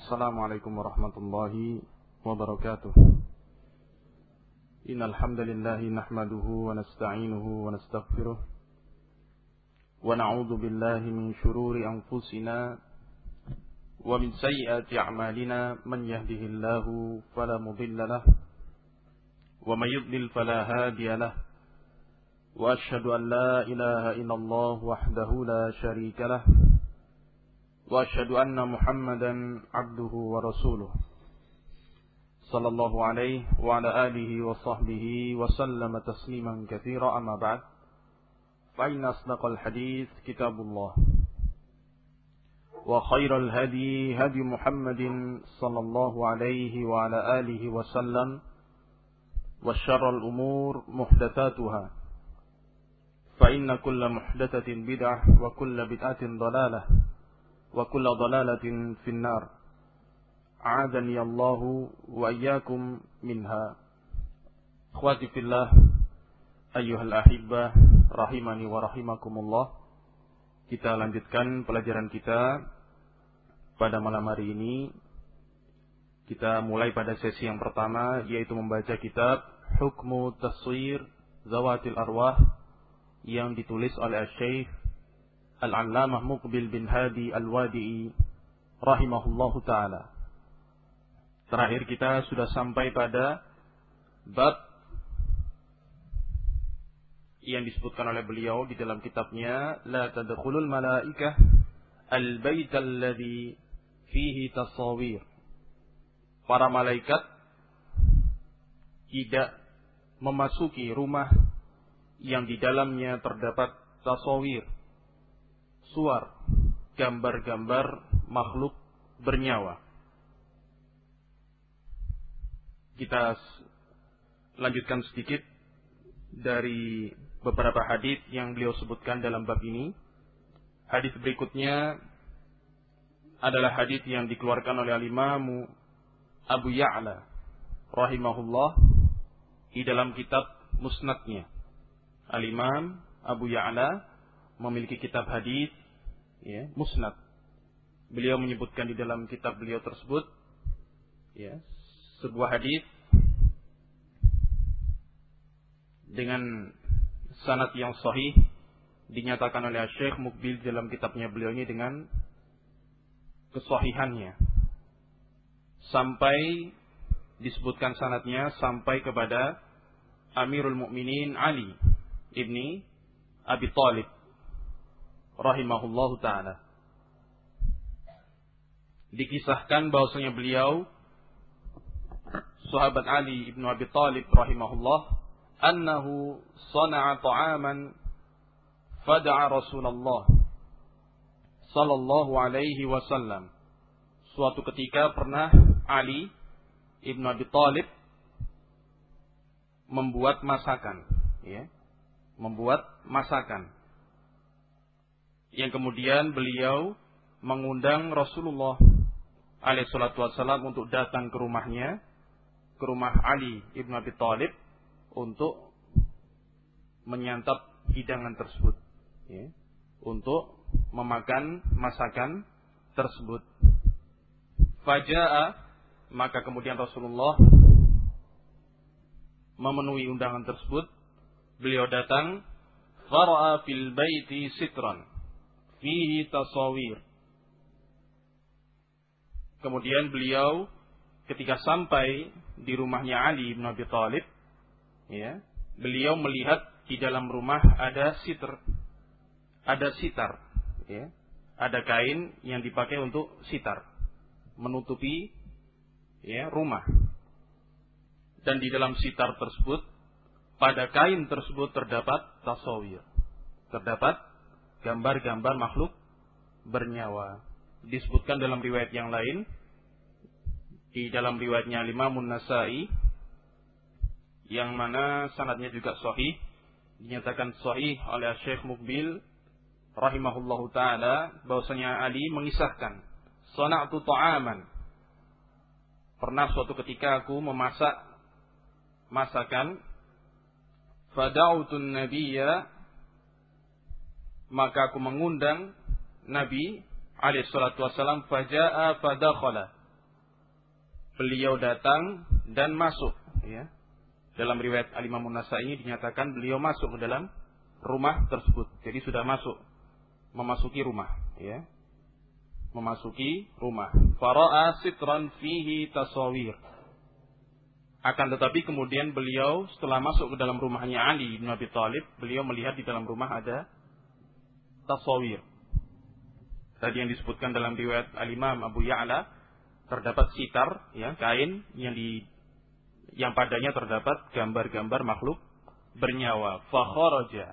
Assalamualaikum warahmatullahi wabarakatuh. Innal hamdalillah nahmaduhu wa nasta'inuhu wa nastaghfiruh wa na'udzu billahi min shururi anfusina wa min sayyiati a'malina man yahdihillahu fala mudilla lahu wa may yudlil fala hadiya lahu wa asyhadu an la ilaha illallah wahdahu la syarika lahu wa asyhadu anna Muhammadan abduhu wa rasuluh sallallahu alaihi wa ala alihi wa sahbihi wa sallama tasliman katsira amma ba'd fa inna asdaqal hadits kitabullah wa khairal hadi hadi Muhammadin sallallahu alaihi wa ala alihi wa sallam wa syarrul umur muhdatsatuha fa inna kulla muhdatsatin bid'ah wa kulla bid'atin dhalalah wa kulla dhalalatin finnar. A'adani Allahu wa iyyakum minha. Akhwati fillah, ayyuhal ahibbah, rahimani wa rahimakumullah. Kita lanjutkan pelajaran kita pada malam hari ini. Kita mulai pada sesi yang pertama, yaitu membaca kitab Hukmu Taswir Zawatil Arwah yang ditulis oleh Syekh Al-Allamah Muqbil bin Hadi Al-Wadi'i rahimahullahu ta'ala. Terakhir kita sudah sampai pada bab yang disebutkan oleh beliau di dalam kitabnya La tadkhulul malaikah al-bait alladhi fihi tasawir. Para malaikat tidak memasuki rumah yang di dalamnya terdapat tasawir, suar, gambar-gambar makhluk bernyawa. Kita lanjutkan sedikit dari beberapa hadis yang beliau sebutkan dalam bab ini. Hadis berikutnya adalah hadis yang dikeluarkan oleh Al-Imam Abu Ya'la rahimahullah di dalam kitab Musnadnya. Al-Imam Abu Ya'la memiliki kitab hadis, ya, Musnad. Beliau menyebutkan di dalam kitab beliau tersebut, ya, sebuah hadis dengan sanad yang sahih, dinyatakan oleh Syekh Muqbil dalam kitabnya beliau ini dengan kesahihannya, sampai disebutkan sanadnya sampai kepada Amirul Mukminin Ali ibni Abi Thalib rahimahullahu ta'ala. Dikisahkan bahwasanya beliau, sahabat Ali ibn Abi Thalib rahimahullah, annahu sana'a ta'aman fada'a Rasulullah sallallahu alaihi wasallam. Suatu ketika pernah Ali ibn Abi Thalib membuat masakan, ya, membuat masakan yang kemudian beliau mengundang Rasulullah alaihissalatu wassalam untuk datang ke rumahnya, ke rumah Ali ibn Abi Thalib, untuk menyantap hidangan tersebut, ya, untuk memakan masakan tersebut. Faja'a, maka kemudian Rasulullah memenuhi undangan tersebut. Beliau datang, fara'a fil baiti sitran fihi tasawir. Kemudian beliau ketika sampai di rumahnya Ali bin Abi Thalib, ya, beliau melihat di dalam rumah ada sitar, ya, ada kain yang dipakai untuk sitar, menutupi, ya, rumah. Dan di dalam sitar tersebut, pada kain tersebut terdapat tasawir, terdapat gambar-gambar makhluk bernyawa. Disebutkan dalam riwayat yang lain, di dalam riwayatnya Imam An-Nasa'i, yang mana sanadnya juga sahih, dinyatakan sahih oleh Syekh Muqbil rahimahullahu ta'ala, bahwasanya Ali mengisahkan, sana'tu ta'aman, pernah suatu ketika aku memasak masakan, fada'utun nabiyya, maka aku mengundang Nabi alaihissalatu wassalam, faja'a fadakhala, beliau datang dan masuk, ya. Dalam riwayat Al-Imam An-Nasa'i ini dinyatakan beliau masuk ke dalam rumah tersebut. Jadi sudah memasuki rumah, ya. Memasuki rumah. Fara'a sitran fihi tasawir. Akan tetapi kemudian beliau setelah masuk ke dalam rumahnya Ali bin Abi Thalib, beliau melihat di dalam rumah ada tasawir. Tadi yang disebutkan dalam riwayat Al-Imam Abu Ya'la, terdapat sitar, ya, kain yang padanya terdapat gambar-gambar makhluk bernyawa. Fakharaja.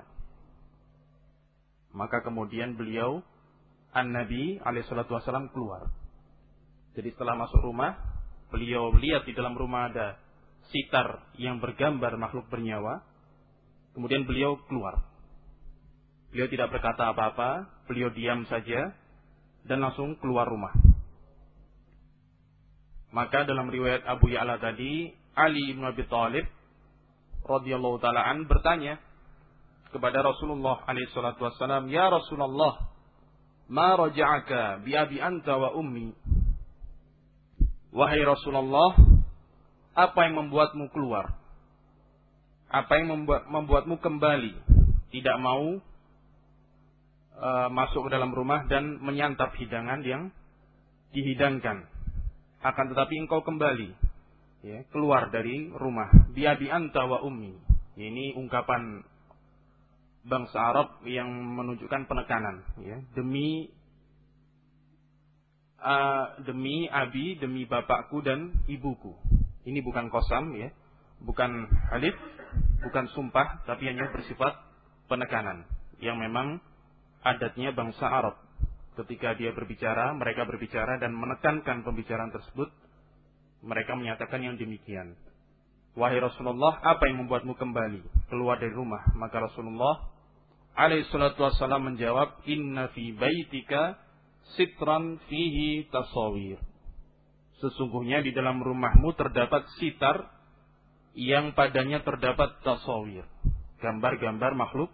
Maka kemudian beliau An-Nabi alaihissalatu wassalam keluar. Jadi setelah masuk rumah, beliau lihat di dalam rumah ada sitar yang bergambar makhluk bernyawa. Kemudian beliau keluar. Beliau tidak berkata apa-apa, beliau diam saja dan langsung keluar rumah. Maka dalam riwayat Abu Ya'la tadi, Ali bin Abi Thalib radhiyallahu taala an bertanya kepada Rasulullah alaihi salatu wasallam, "Ya Rasulullah, ma raja'aka bi abi anta wa ummi?" Wahai Rasulullah, apa yang membuatmu keluar? Apa yang membuatmu kembali? Tidak mau masuk ke dalam rumah dan menyantap hidangan yang dihidangkan. Akan tetapi engkau kembali, ya, keluar dari rumah. Bi abi anta wa ummi. Ini ungkapan bangsa Arab yang menunjukkan penekanan, ya. Demi abi, demi bapakku dan ibuku. Ini bukan qasam, ya. Bukan halif, bukan sumpah, tapi hanya bersifat penekanan yang memang adatnya bangsa Arab. Ketika dia berbicara, mereka berbicara dan menekankan pembicaraan tersebut, mereka menyatakan yang demikian. Wahai Rasulullah, apa yang membuatmu kembali keluar dari rumah? Maka Rasulullah alaihi salatu wassalam menjawab, "Inna fi baitika sitran fihi tasawir." Sesungguhnya di dalam rumahmu terdapat sitar yang padanya terdapat tasawir, gambar-gambar makhluk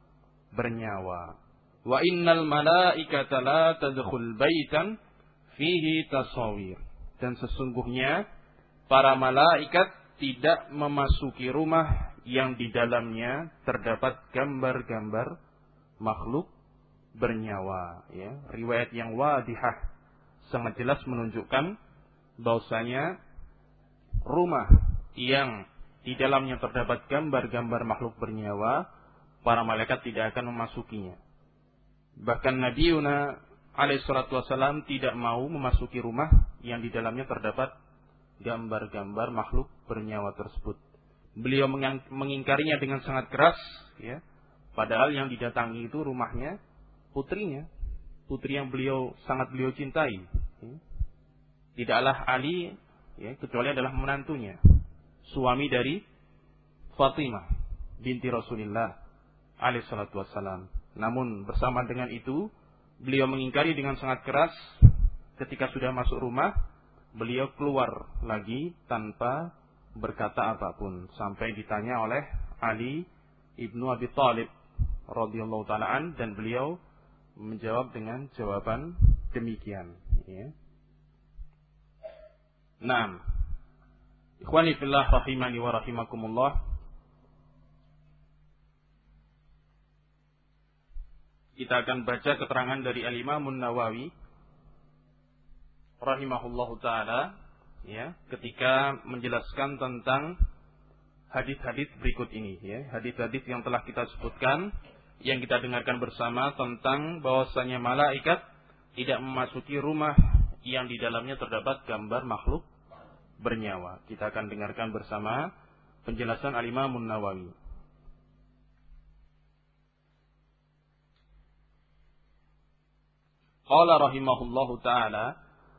bernyawa. Wa innal malaikata la tadkhul baitan fihi tasawir. Dan sesungguhnya para malaikat tidak memasuki rumah yang di dalamnya terdapat gambar-gambar makhluk bernyawa, ya. Riwayat yang wadihah sangat jelas menunjukkan bahwasanya rumah yang di dalamnya terdapat gambar-gambar makhluk bernyawa, para malaikat tidak akan memasukinya. Bahkan Nabi Yuna alaihissalatu wassalam tidak mau memasuki rumah yang di dalamnya terdapat gambar-gambar makhluk bernyawa tersebut. Beliau mengingkarinya dengan sangat keras, ya. Padahal yang didatangi itu rumahnya putrinya, putri yang sangat beliau cintai. Ya. Tidaklah Ali, ya, kecuali adalah menantunya, suami dari Fatimah binti Rasulullah alaihissalatu wassalam. Namun bersama dengan itu, beliau mengingkari dengan sangat keras. Ketika sudah masuk rumah, beliau keluar lagi tanpa berkata apapun, sampai ditanya oleh Ali ibnu Abi Thalib radhiyallahu taala an, dan beliau menjawab dengan jawaban demikian, ya. Naam. Ikhwani fillah rahimani wa rahimakumullah. Kita akan baca keterangan dari Al-Imam An-Nawawi rahimahullahu taala, ya, ketika menjelaskan tentang hadis-hadis berikut ini, ya. Hadis-hadis yang telah kita sebutkan, yang kita dengarkan bersama tentang bahwasanya malaikat tidak memasuki rumah yang di dalamnya terdapat gambar makhluk bernyawa. Kita akan dengarkan bersama penjelasan Al-Imam An-Nawawi. Qala rahimahullahu ta'ala,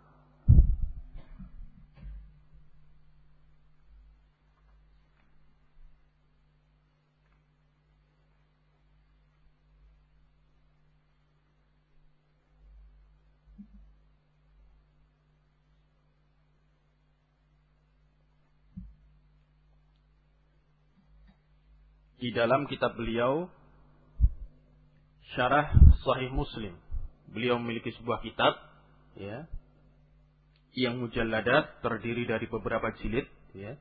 di dalam kitab beliau Syarah Sahih Muslim, beliau memiliki sebuah kitab, ya, yang mujalladat, terdiri dari beberapa jilid, ya,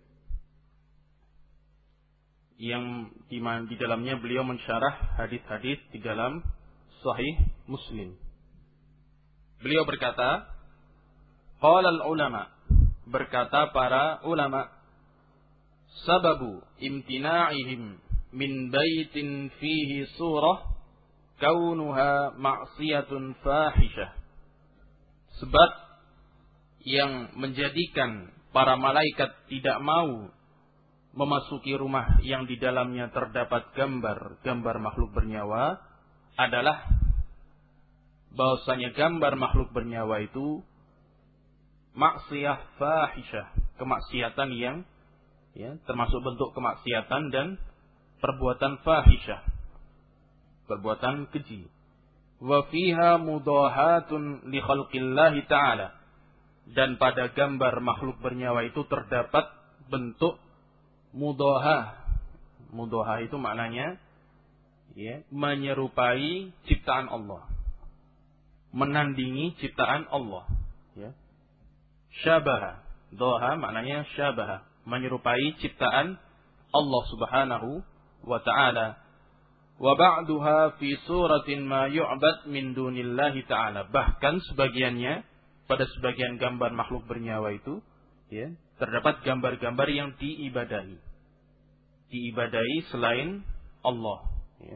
yang di dalamnya beliau mensyarah hadis-hadis di dalam Sahih Muslim. Beliau berkata, qala al-ulama, berkata para ulama, sababu imtina'ihim min baitin fihi surah kaunuha ma'siyatun fahisyah. Sebab yang menjadikan para malaikat tidak mau memasuki rumah yang di dalamnya terdapat gambar makhluk bernyawa adalah bahwasanya gambar makhluk bernyawa itu maksiyah fahisyah, kemaksiatan yang, ya, termasuk bentuk kemaksiatan dan perbuatan fahisyah, perbuatan keji. Wa fiha mudahatun li khalqillahi ta'ala, dan pada gambar makhluk bernyawa itu terdapat bentuk mudahah. Mudahah itu maknanya, ya, menyerupai ciptaan Allah, menandingi ciptaan Allah, ya. Syabaha, doha maknanya syabaha, menyerupai ciptaan Allah Subhanahu wa ta'ala. Wa ba'duha fi suratin ma yu'bad min dunillahi ta'ala. Bahkan sebagiannya, pada sebagian gambar makhluk bernyawa itu, ya, terdapat gambar-gambar yang diibadahi. Diibadahi selain Allah, ya.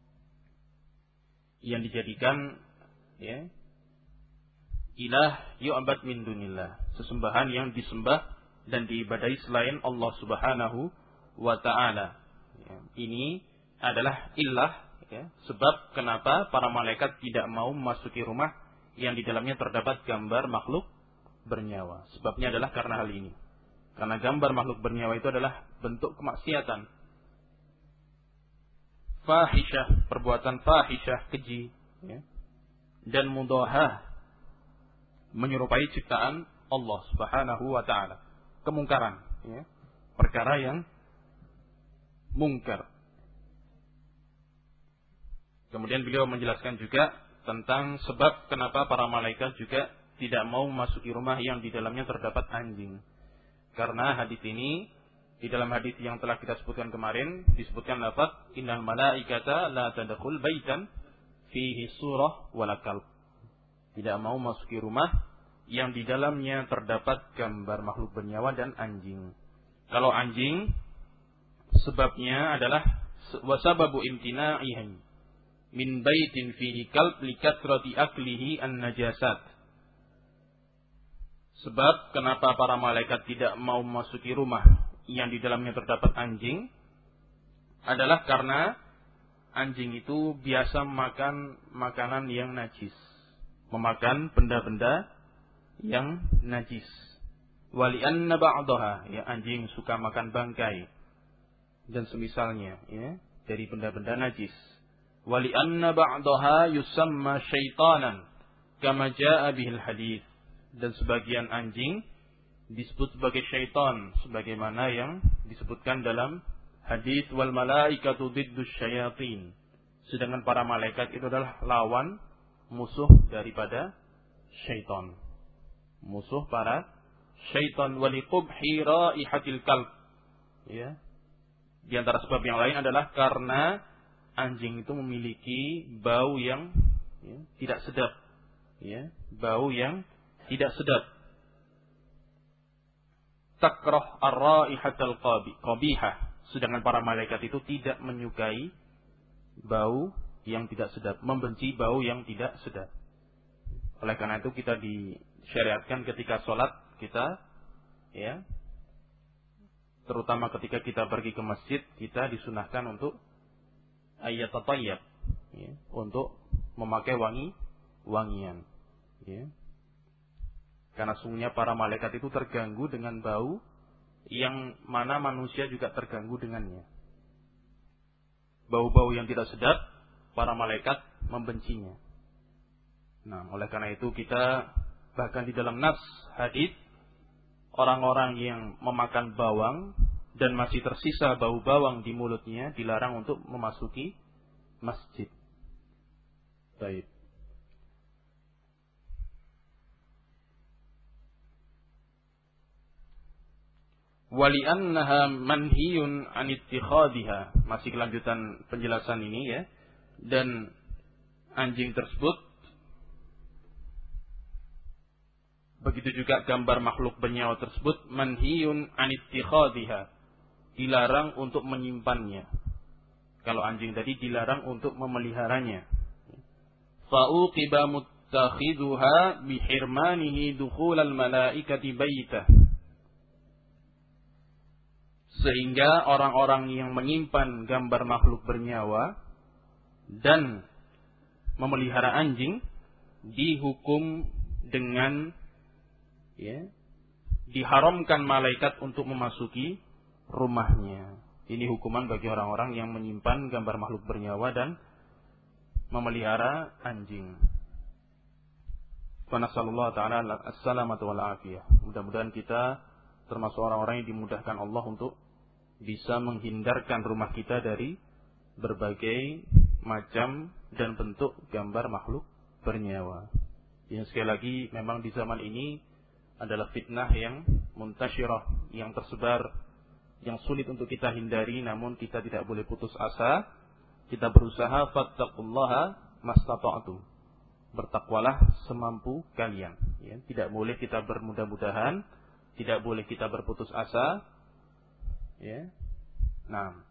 Yang dijadikan, ya, ilah yu'bad min dunillah, sesembahan yang disembah dan diibadahi selain Allah Subhanahu wa ta'ala. Ya, ini adalah ilah, ya, sebab kenapa para malaikat tidak mau memasuki rumah yang di dalamnya terdapat gambar makhluk bernyawa. Sebabnya adalah karena hal ini. Karena gambar makhluk bernyawa itu adalah bentuk kemaksiatan. Fahisyah, perbuatan fahisyah, keji, ya. Dan mudahah, menyerupai ciptaan Allah Subhanahu wa ta'ala. Kemungkaran, ya, perkara yang mungkar. Kemudian beliau menjelaskan juga tentang sebab kenapa para malaikat juga tidak mau memasuki rumah yang di dalamnya terdapat anjing. Karena hadis ini, di dalam hadis yang telah kita sebutkan kemarin, disebutkan lafaz innal malaikata la tadkhul baitan fihi surah wala kalb. Tidak mau memasuki rumah yang di dalamnya terdapat gambar makhluk bernyawa dan anjing. Kalau anjing, sebabnya adalah wasababu imtina'ihim min baitin fihi kalb likathrati aklihi an-najasat. Sebab kenapa para malaikat tidak mau memasuki rumah yang di dalamnya terdapat anjing adalah karena anjing itu biasa memakan makanan yang najis, memakan benda-benda yang najis. Wali anna ba'daha, ya, anjing suka makan bangkai dan semisalnya, ya, dari benda-benda najis. Wali anna ba'daha yusamma syaitanan kama jaa bihil hadits, dan sebagian anjing disebut sebagai syaitan sebagaimana yang disebutkan dalam hadis wal malaikatu diddus syayatin. Sedangkan para malaikat itu adalah lawan, musuh daripada syaitan. Musuh para syaitan. Waliqubhi raihatil kalb, ya. Di antara sebab yang lain adalah karena anjing itu memiliki bau yang, ya, tidak sedap, ya, bau yang tidak sedap. Takrah ar-raihatal qabihah, sedangkan para malaikat itu tidak menyukai bau yang tidak sedap, membenci bau yang tidak sedap. Oleh karena itu kita disyariatkan ketika sholat kita, ya, terutama ketika kita pergi ke masjid, kita disunahkan untuk ayat tatayyab, ya, untuk memakai wangian, ya. Karena sungguhnya para malaikat itu terganggu dengan bau yang mana manusia juga terganggu dengannya. Bau-bau yang tidak sedap, para malaikat membencinya. Nah, oleh karena itu kita bahkan di dalam nas hadis, orang-orang yang memakan bawang dan masih tersisa bau bawang di mulutnya dilarang untuk memasuki masjid. Baik. Wali'annaha manhiyun an ittikhadhiha. Masih kelanjutan penjelasan ini ya. Dan anjing tersebut, begitu juga gambar makhluk bernyawa tersebut, manhiyun an ittikhadhiha, dilarang untuk menyimpannya. Kalau anjing tadi dilarang untuk memeliharanya. Fa'uqiba muttakhidhuha bihirmanihi dukhulal malaikati baitah. Sehingga orang-orang yang menyimpan gambar makhluk bernyawa dan memelihara anjing dihukum dengan diharamkan malaikat untuk memasuki rumahnya. Ini hukuman bagi orang-orang yang menyimpan gambar makhluk bernyawa dan memelihara anjing. Wa nasallallahu ta'ala as-salamata wal afiyah. Mudah-mudahan kita termasuk orang-orang yang dimudahkan Allah untuk bisa menghindarkan rumah kita dari berbagai macam dan bentuk gambar makhluk bernyawa. Yang sekali lagi memang di zaman ini adalah fitnah yang muntasyirah, yang tersebar, yang sulit untuk kita hindari, namun kita tidak boleh putus asa. Kita berusaha, fattaqullaha mastata'tum. Bertakwalah semampu kalian. Ya, tidak boleh kita bermudah-mudahan, tidak boleh kita berputus asa. Ya. Nah.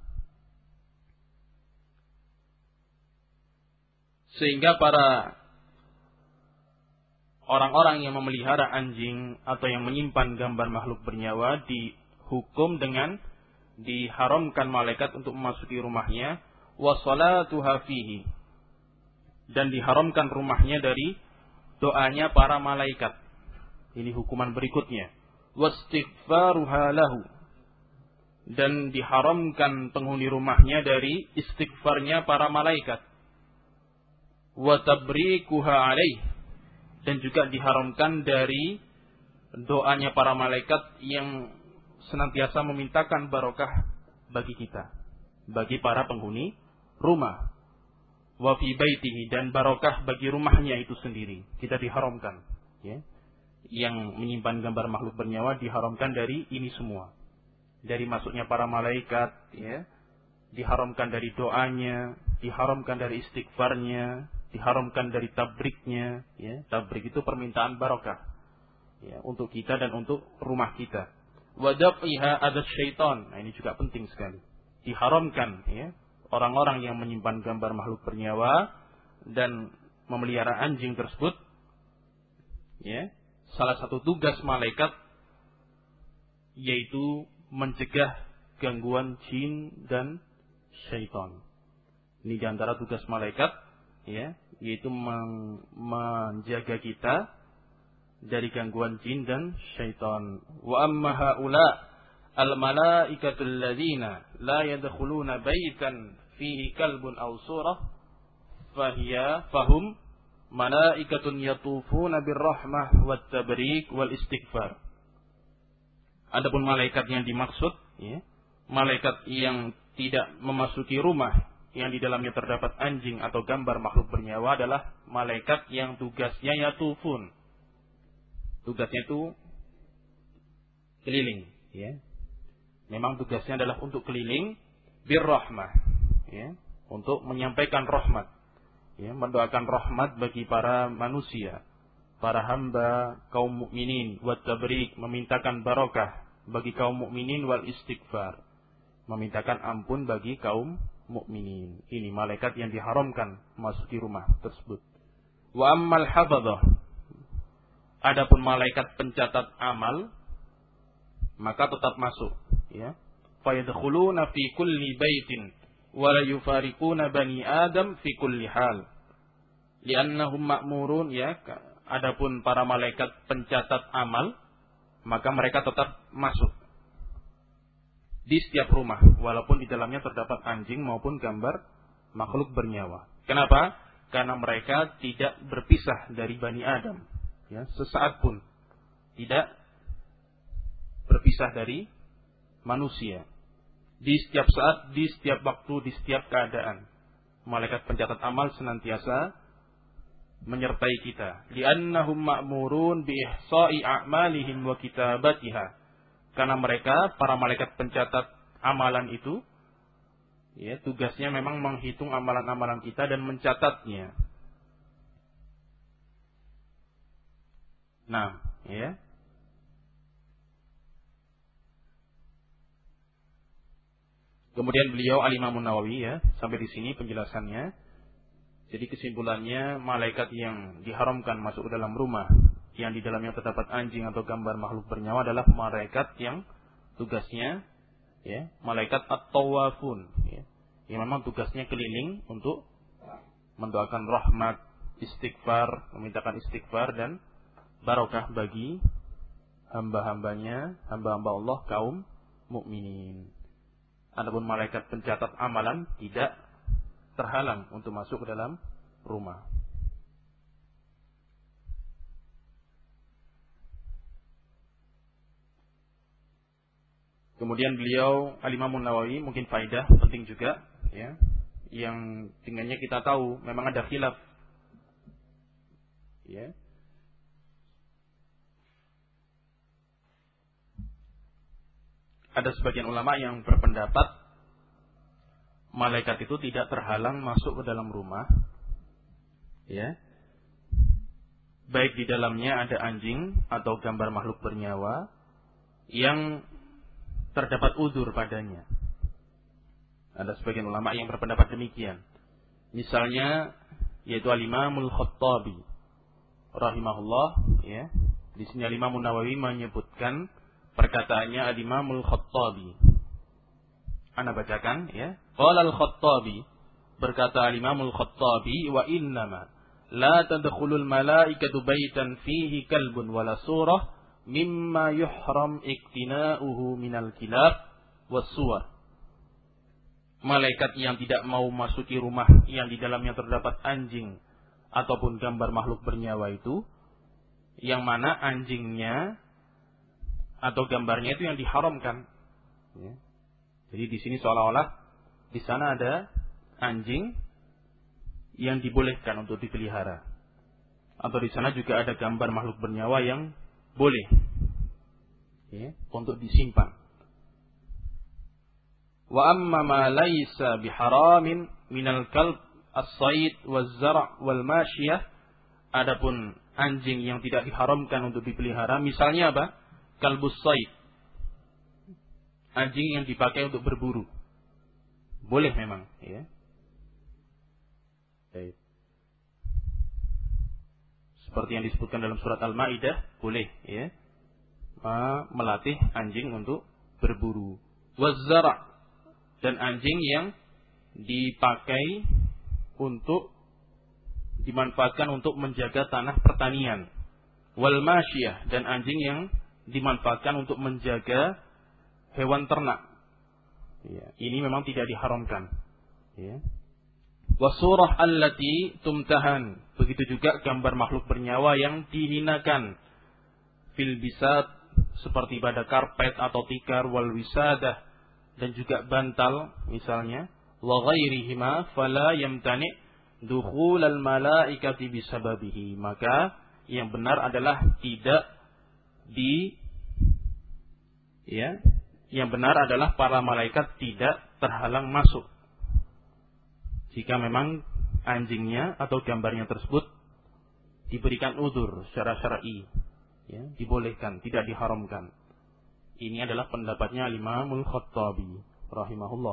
Sehingga para orang-orang yang memelihara anjing atau yang menyimpan gambar makhluk bernyawa dihukum dengan diharamkan malaikat untuk memasuki rumahnya, wa salatuha fihi, dan diharamkan rumahnya dari doanya para malaikat. Ini hukuman berikutnya. Wastighfaruha lahu, dan diharamkan penghuni rumahnya dari istighfarnya para malaikat. Wa tabrikuha alaih, dan juga diharamkan dari doanya para malaikat yang senantiasa memintakan barokah bagi kita, bagi para penghuni rumah. Wa fi baitihi, dan barokah bagi rumahnya itu sendiri kita diharamkan. Ya. Yang menyimpan gambar makhluk bernyawa diharamkan dari ini semua. Dari masuknya para malaikat, ya, diharamkan dari doanya, diharamkan dari istighfarnya, diharamkan dari tabriknya. Ya. Tabrik itu permintaan barokah, ya, untuk kita dan untuk rumah kita. Wadafiha adas syaitan. Nah, ini juga penting sekali. Diharamkan, ya, orang-orang yang menyimpan gambar makhluk bernyawa dan memelihara anjing tersebut. Ya, salah satu tugas malaikat yaitu mencegah gangguan jin dan syaitan. Ini di antara tugas malaikat, ya, yaitu menjaga kita dari gangguan jin dan syaitan. Wa amma haula al-malaikatul ladzina la yadkhuluna baitan fihi kalbun aw surah fahum malaikatun yatufuna birrahmah wat tabrik wal istighfar. Adapun malaikat yang dimaksud, ya, malaikat yang tidak memasuki rumah yang di dalamnya terdapat anjing atau gambar makhluk bernyawa adalah malaikat yang tugasnya yatufun. Tugasnya itu keliling, ya. Memang tugasnya adalah untuk keliling birrahmah, ya, untuk menyampaikan rahmat, ya, mendoakan rahmat bagi para manusia, para hamba kaum mukminin, wat tabrik, memintakan barokah bagi kaum mukminin, wal istighfar, memintakan ampun bagi kaum mukminin. Ini malaikat yang diharamkan masuki rumah tersebut. Wa ammal hafadhah, adapun malaikat pencatat amal, maka tetap masuk, ya. Fa yadkhuluna fi kulli baitin wa la yufariquna bani adam fi kulli hal. Li'annahum ma'murun, ya. Adapun para malaikat pencatat amal, maka mereka tetap masuk di setiap rumah walaupun di dalamnya terdapat anjing maupun gambar makhluk bernyawa. Kenapa? Karena mereka tidak berpisah dari Bani Adam, ya, sesaat pun tidak berpisah dari manusia. Di setiap saat, di setiap waktu, di setiap keadaan, malaikat pencatat amal senantiasa menyertai kita. Li'annahum ma'murun bi ihsa'i a'malihim wa kitabatiha. Karena mereka, para malaikat pencatat amalan itu, ya, tugasnya memang menghitung amalan-amalan kita dan mencatatnya. Nah, ya. Kemudian beliau Al-Imam Nawawi, ya, sampai di sini penjelasannya. Jadi kesimpulannya, malaikat yang diharamkan masuk ke dalam rumah yang di dalamnya terdapat anjing atau gambar makhluk bernyawa adalah malaikat yang tugasnya, ya, malaikat at-tawafun, ya, yang memang tugasnya keliling untuk mendoakan rahmat, istighfar, memintakan istighfar dan barokah bagi hamba-hambanya, hamba-hamba Allah kaum mukminin. Adapun malaikat pencatat amalan tidak terhalang untuk masuk ke dalam rumah. Kemudian beliau Al-Imam Nawawi, mungkin faedah penting juga, ya, yang dengannya kita tahu memang ada khilaf, ya. Ada sebagian ulama yang berpendapat malaikat itu tidak terhalang masuk ke dalam rumah, ya, baik di dalamnya ada anjing atau gambar makhluk bernyawa yang terdapat udzur padanya. Ada sebagian ulama yang berpendapat demikian. Misalnya, yaitu Al-Imamul Khattabi rahimahullah, ya. Di sini Al-Imam Nawawi menyebutkan perkataannya Al-Imamul Khattabi. Ana bacakan, ya. Qala Al-Khattabi, berkata Al-Imamul Khattabi, wa innama la tadkhulul malaikatu baitan fihi kalbun wala surah mimma yuhram iktina'uhu minal kilab wassuwar. Malaikat yang tidak mau masuki rumah yang di dalamnya terdapat anjing ataupun gambar makhluk bernyawa itu, yang mana anjingnya atau gambarnya itu yang diharamkan, ya. Jadi di sini seolah-olah di sana ada anjing yang dibolehkan untuk dipelihara, atau di sana juga ada gambar makhluk bernyawa yang boleh, ya, untuk disimpan. Wa amma ma laysa biharamin minal kalb as-sayd waz-zar' wal masyiyah. Adapun anjing yang tidak diharamkan untuk dipelihara, misalnya apa? Kalbus sayd, anjing yang dipakai untuk berburu, boleh memang, ya. Baik. Seperti yang disebutkan dalam surat Al-Maidah, boleh, ya, melatih anjing untuk berburu. Waz-zar', dan anjing yang dipakai untuk dimanfaatkan untuk menjaga tanah pertanian. Wal masyiyah, dan anjing yang dimanfaatkan untuk menjaga hewan ternak. Ya, ini memang tidak diharamkan. Ya. Wasurah allati tumtahan, begitu juga gambar makhluk bernyawa yang dihinakan. Fil bisat, seperti pada karpet atau tikar, wal wisadah, dan juga bantal misalnya. Wa ghairihima fala yamtani dukhul al malaikati bisababihi. Maka yang benar adalah tidak yang benar adalah para malaikat tidak terhalang masuk jika memang anjingnya atau gambarnya tersebut diberikan udzur secara syar'i, ya, dibolehkan, tidak diharamkan. Ini adalah pendapatnya Imamul Khattabi rahimahullah.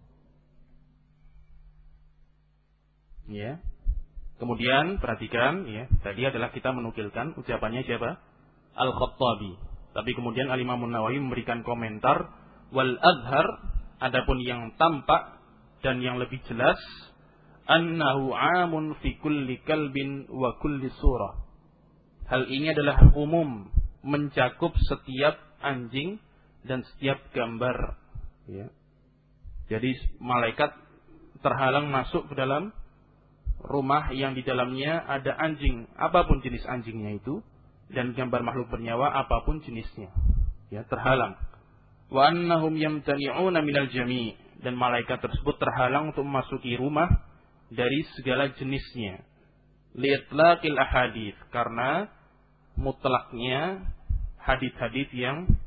Ya. Kemudian perhatikan, ya, tadi adalah kita menukilkan ucapannya siapa? Al-Khattabi. Tapi kemudian Al-Imam Nawawi memberikan komentar, wal azhar, adapun yang tampak dan yang lebih jelas, annahu amun fi kulli kalbin wa kulli surah. Hal ini adalah umum, mencakup setiap anjing dan setiap gambar, ya. Jadi malaikat terhalang masuk ke dalam rumah yang di dalamnya ada anjing, apapun jenis anjingnya itu, dan gambar makhluk bernyawa apapun jenisnya, ya, terhalang. Wa annahum yamtani'una minal jami', dan malaikat tersebut terhalang untuk memasuki rumah dari segala jenisnya. Li'tlaqil ahadits, karena mutlaknya hadits-hadits yang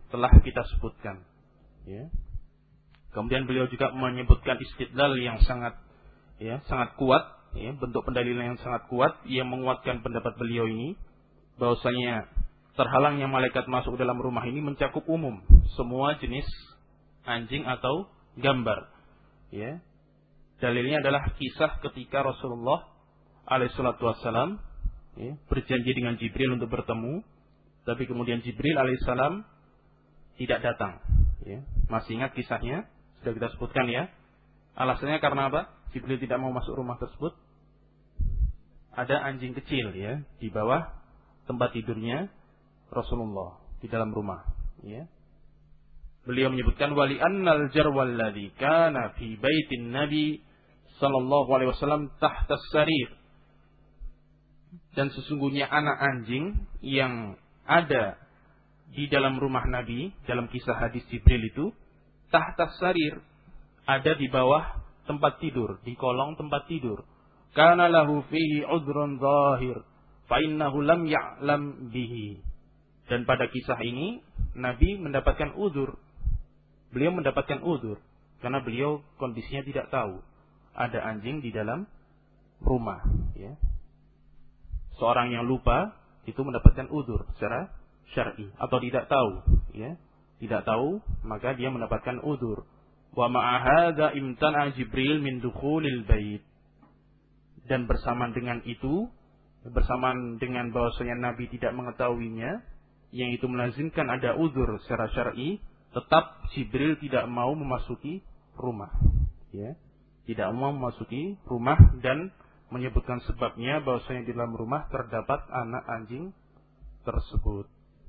telah kita sebutkan. Ya. Kemudian beliau juga menyebutkan istidlal yang sangat kuat, ya, bentuk pendalilan yang sangat kuat yang menguatkan pendapat beliau ini, bahwasanya terhalangnya malaikat masuk dalam rumah ini mencakup umum semua jenis anjing atau gambar. Ya. Dalilnya adalah kisah ketika Rasulullah alaihissalatu wassalam, ya, berjanji dengan Jibril untuk bertemu, tapi kemudian Jibril alaihissalam tidak datang. Ya. Masih ingat kisahnya? Sudah kita sebutkan, ya. Alasannya karena apa? Jibril tidak mau masuk rumah tersebut. Ada anjing kecil, ya, di bawah tempat tidurnya Rasulullah di dalam rumah. Ya. Beliau menyebutkan wali annal jarwal ladzi kana fi baitin Nabi sallallahu alaihi wasallam tahta sarir. Dan sesungguhnya anak anjing yang ada di dalam rumah Nabi dalam kisah hadis Jibril itu tahta sarir, ada di bawah tempat tidur, di kolong tempat tidur. Kana lahu fihi udrun zahir fa innahu lam ya'lam bihi. Dan pada kisah ini Nabi mendapatkan udzur. Beliau mendapatkan udzur karena beliau kondisinya tidak tahu ada anjing di dalam rumah, ya. Seorang yang lupa itu mendapatkan udzur secara syar'i, atau tidak tahu, ya. Tidak tahu, maka dia mendapatkan udzur. Wa ma'a hadza imtana Jibril min dukhulil bait. Dan bersamaan dengan itu, bersamaan dengan bahwasanya Nabi tidak mengetahuinya, yang itu melazimkan ada udzur secara syar'i, tetap Jibril tidak mau memasuki rumah, ya. Tidak mau memasuki rumah dan menyebutkan sebabnya bahwasanya di dalam rumah terdapat anak anjing tersebut.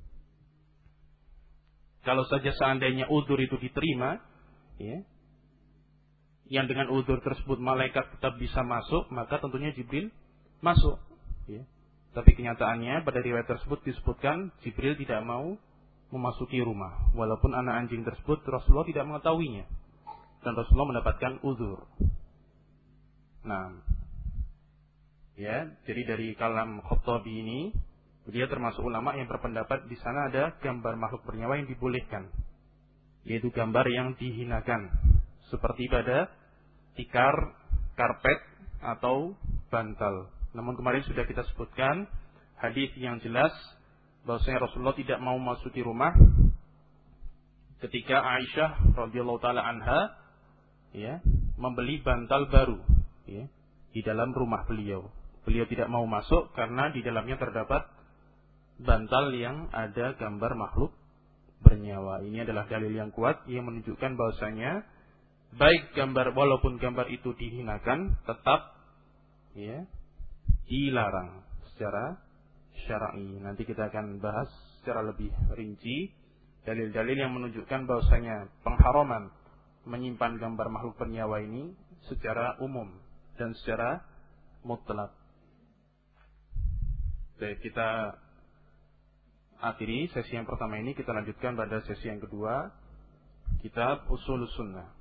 Kalau saja seandainya udzur itu diterima, ya, yang dengan udzur tersebut malaikat tetap bisa masuk, maka tentunya Jibril masuk, ya. Tapi kenyataannya pada riwayat tersebut disebutkan Jibril tidak mau memasuki rumah, walaupun anak anjing tersebut Rasulullah tidak mengetahuinya dan Rasulullah mendapatkan udzur. Nah, ya, jadi dari kalam Khattabi ini, dia termasuk ulama yang berpendapat di sana ada gambar makhluk bernyawa yang dibolehkan, yaitu gambar yang dihinakan, seperti pada tikar, karpet atau bantal. Namun kemarin sudah kita sebutkan hadis yang jelas bahwasanya Rasulullah tidak mau memasuki rumah ketika Aisyah radhiyallahu taala anha, ya, membeli bantal baru, ya, di dalam rumah beliau. Beliau tidak mau masuk karena di dalamnya terdapat bantal yang ada gambar makhluk bernyawa. Ini adalah dalil yang kuat yang menunjukkan bahwasanya baik gambar, walaupun gambar itu dihinakan, tetap, ya, dilarang secara syar'i. Nanti kita akan bahas secara lebih rinci dalil-dalil yang menunjukkan bahwasanya pengharaman menyimpan gambar makhluk bernyawa ini secara umum dan secara mutlak. Baik, kita akhiri sesi yang pertama ini, kita lanjutkan pada sesi yang kedua, kitab Ushulus Sunnah.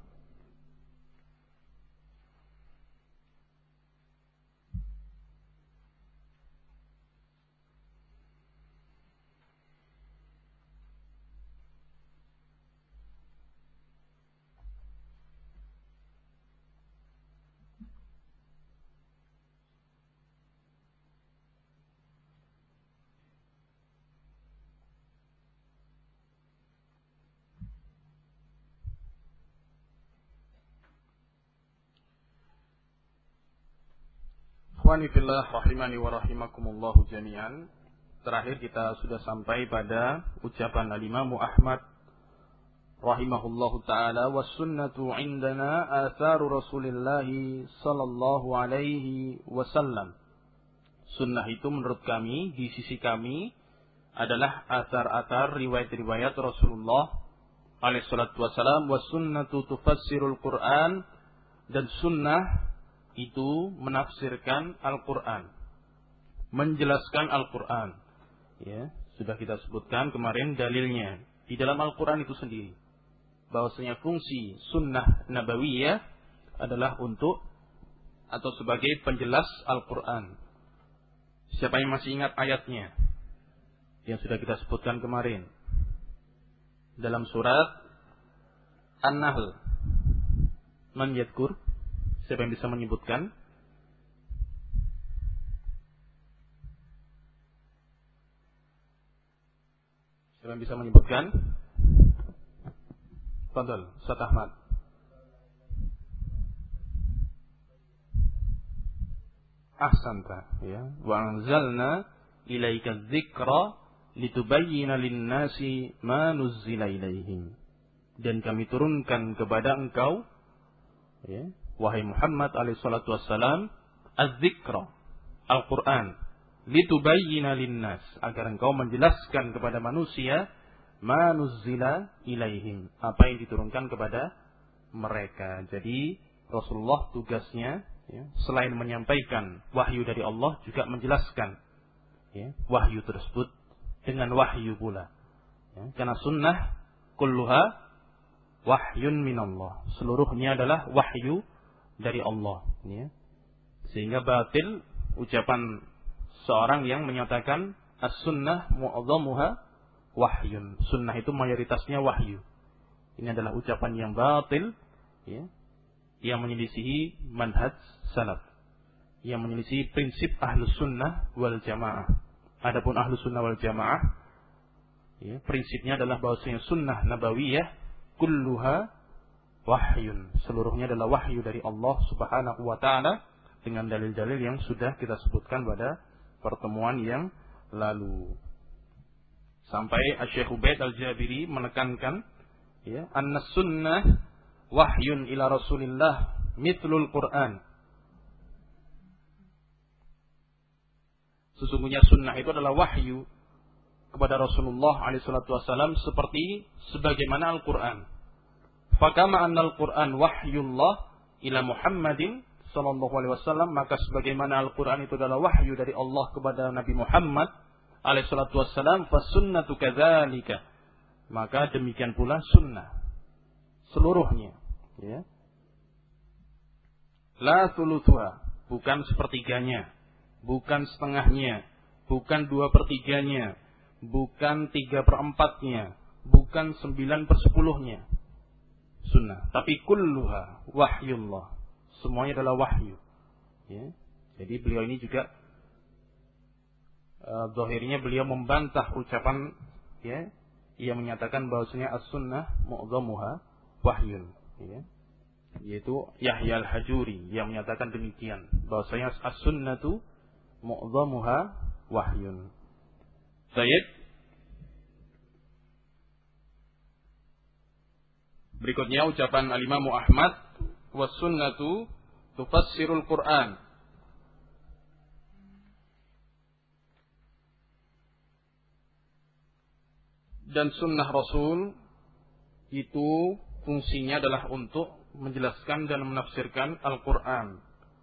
Ikhwani fillah rahimani wa rahimakumullahu jami'an. Terakhir kita sudah sampai pada ucapan al-Imam Ahmad rahimahullahu taala, was sunnatu indana atharu Rasulillah sallallahu alaihi wasallam. Sunnah itu menurut kami, di sisi kami, adalah athar-athar riwayat-riwayat Rasulullah alaihi salatu wasallam. Was sunnatu tufassirul Quran, dan sunnah itu menafsirkan Al-Quran, menjelaskan Al-Quran. Ya, sudah kita sebutkan kemarin dalilnya di dalam Al-Quran itu sendiri, bahwasanya fungsi sunnah nabawiyah adalah untuk atau sebagai penjelas Al-Quran. Siapa yang masih ingat ayatnya yang sudah kita sebutkan kemarin? dalam surat An-Nahl. Man yadhkur? Siapa yang bisa menyebutkan? Siapa yang bisa menyebutkan? Fadhal, Ustaz Ahmad. Ahsanta, ya. Wa anzalna ilaika dzikra litubayyana lin-nasi ma nuzzila ilaihim. Dan kami turunkan kepada engkau, ya, wahai Muhammad alaihi salatu wassalam, az-dzikra, Al-Qur'an, litubayyana lin-nas, agar engkau menjelaskan kepada manusia ma nuzzila ilaihim, apa yang diturunkan kepada mereka. Jadi Rasulullah tugasnya, ya, selain menyampaikan wahyu dari Allah, juga menjelaskan, ya, wahyu tersebut dengan wahyu pula, ya, karena sunnah kulluha wahyun minallah, seluruhnya adalah wahyu dari Allah, ya. Sehingga batil ucapan seorang yang menyatakan as-sunnah mu'adzamuha wahyun, sunnah itu mayoritasnya wahyu. Ini adalah ucapan yang batil, ya, yang menyelisihi manhaj salaf, yang menyelisihi prinsip ahlus sunnah wal jamaah. Adapun ahlus sunnah wal jamaah, ya, prinsipnya adalah bahwasanya sunnah nabawiyah kulluha wahyun, seluruhnya adalah wahyu dari Allah Subhanahu wa taala, dengan dalil-dalil yang sudah kita sebutkan pada pertemuan yang lalu. Sampai Asy-Syaikh Ubaid Al-Jabiri menekankan, ya, anna sunnah wahyun ila Rasulillah mithlul Qur'an. Sesungguhnya sunnah itu adalah wahyu kepada Rasulullah SAW seperti sebagaimana Al-Quran. Fakama anna Al-Quran wahyullah ila Muhammadin sallallahu alaihi wasallam, maka sebagaimana Al-Quran itu adalah wahyu dari Allah kepada Nabi Muhammad SAW, fasunnatu kadzalika, maka demikian pula sunnah seluruhnya, ya. La thuluthuha, bukan sepertiganya, bukan setengahnya, bukan 2/3-nya, bukan 3/4-nya, bukan 9/10-nya sunnah, tapi kulluha wahyullah, semuanya adalah wahyu, ya. Jadi beliau ini juga zahirnya beliau membantah ucapan, ya, yang menyatakan bahwasanya as-sunnah mu'dhamuha wahyun, ya, yaitu Yahya Al-Hajuri yang menyatakan demikian, bahwasanya as-sunnatu mu'dhamuha wahyun. Baik. Berikutnya ucapan Al-Imam Ahmad, was-sunnatu tufassirul Qur'an. Dan sunnah Rasul itu fungsinya adalah untuk menjelaskan dan menafsirkan Al-Quran.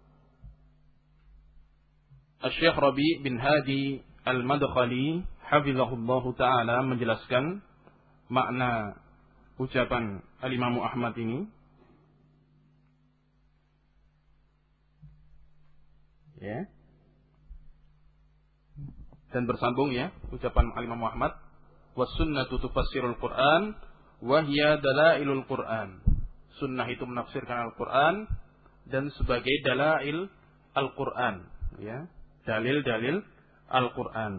Asy-Syaikh Rabi' bin Hadi Al-Madkhali hafizahullahu ta'ala menjelaskan makna ucapan Al-Imam Ahmad ini, ya. Dan bersambung, ya, ucapan Al-Imam Ahmad, was-sunnatu tufassirul Qur'an wa hiya dalailul Qur'an. Sunnah itu menafsirkan Al-Qur'an dan sebagai dalail Al-Qur'an, ya, dalil-dalil Al-Qur'an.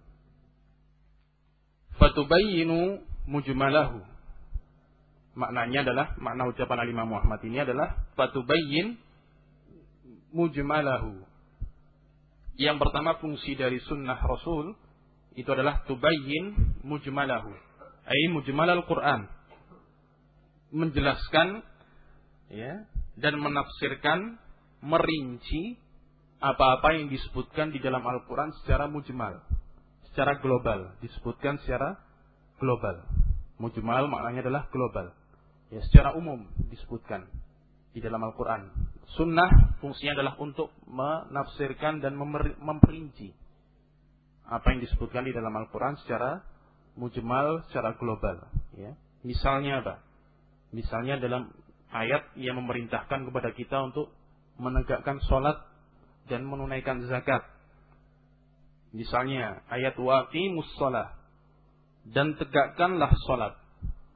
Fatubayyinu mujmalahu. Maknanya adalah, makna ucapan Al-Imam Muhammad ini adalah fatubayyin mujmalahu. Yang pertama, fungsi dari sunnah Rasul itu adalah tubayyin mujmalahu, ai mujmal Al-Qur'an, menjelaskan, ya, dan menafsirkan, merinci apa-apa yang disebutkan di dalam Al-Quran secara mujmal, secara global, disebutkan secara global. Mujmal maknanya adalah global, ya, secara umum disebutkan di dalam Al-Quran. Sunnah fungsinya adalah untuk menafsirkan dan memperinci apa yang disebutkan di dalam Al-Quran secara mujmal, secara global, ya. Misalnya apa? Misalnya dalam ayat yang memerintahkan kepada kita untuk menegakkan sholat dan menunaikan zakat. Misalnya ayat waqimus shalah, dan tegakkanlah sholat.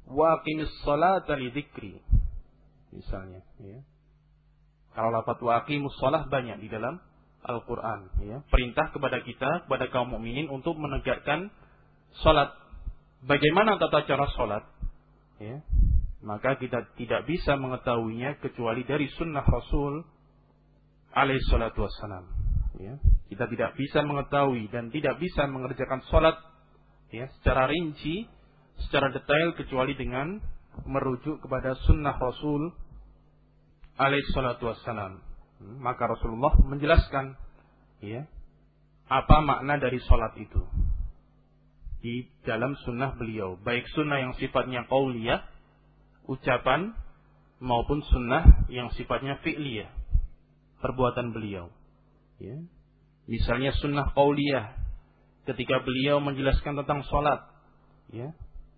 wa aqimis sholata li dzikri. Misalnya, ya. Kalau lafaz wa aqimus shalah banyak di dalam Al-Qur'an, ya. Perintah kepada kita, kepada kaum mukminin untuk menegakkan salat. Bagaimana tata cara salat? Ya. Maka kita tidak bisa mengetahuinya kecuali dari sunnah Rasul alaihi salatu wassalam. Ya. Kita tidak bisa mengetahui dan tidak bisa mengerjakan salat, ya, secara rinci, secara detail kecuali dengan merujuk kepada sunnah Rasul alaihi salatu wassalam. Maka Rasulullah menjelaskan, ya, apa makna dari salat itu di dalam sunnah beliau, baik sunnah yang sifatnya qauliyah, ucapan, maupun sunnah yang sifatnya fi'liyah, perbuatan beliau. Ya. Misalnya sunnah qauliyah, ketika beliau menjelaskan tentang salat, ya,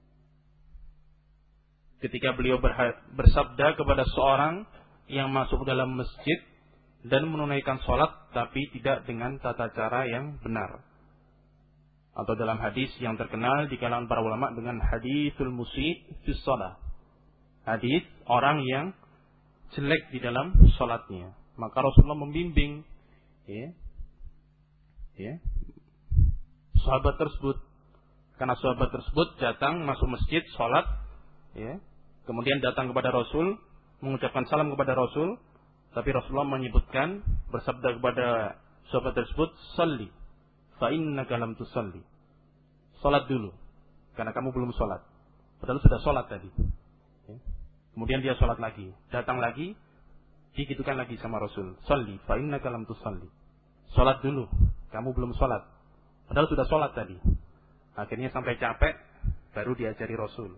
ketika beliau bersabda kepada seorang yang masuk dalam masjid dan menunaikan salat tapi tidak dengan tata cara yang benar. Atau dalam hadis yang terkenal di kalangan para ulama dengan haditsul musyi' fi shalah. Hadis orang yang jelek di dalam salatnya. Maka Rasulullah membimbing, ya, ya, sahabat tersebut. Karena sahabat tersebut datang masuk masjid salat, ya, kemudian datang kepada Rasul, mengucapkan salam kepada Rasul, tapi Rasulullah menyebutkan, bersabda kepada sahabat tersebut, "Shalli, fa innaka lam tusalli." Salat dulu, karena kamu belum salat. Padahal sudah salat tadi. Ya. Kemudian dia salat lagi, datang lagi, digitukan lagi sama Rasul, "Shalli, fa innaka lam tusalli." Salat dulu, kamu belum salat. Padahal sudah salat tadi. Akhirnya sampai capek, baru diajari Rasul.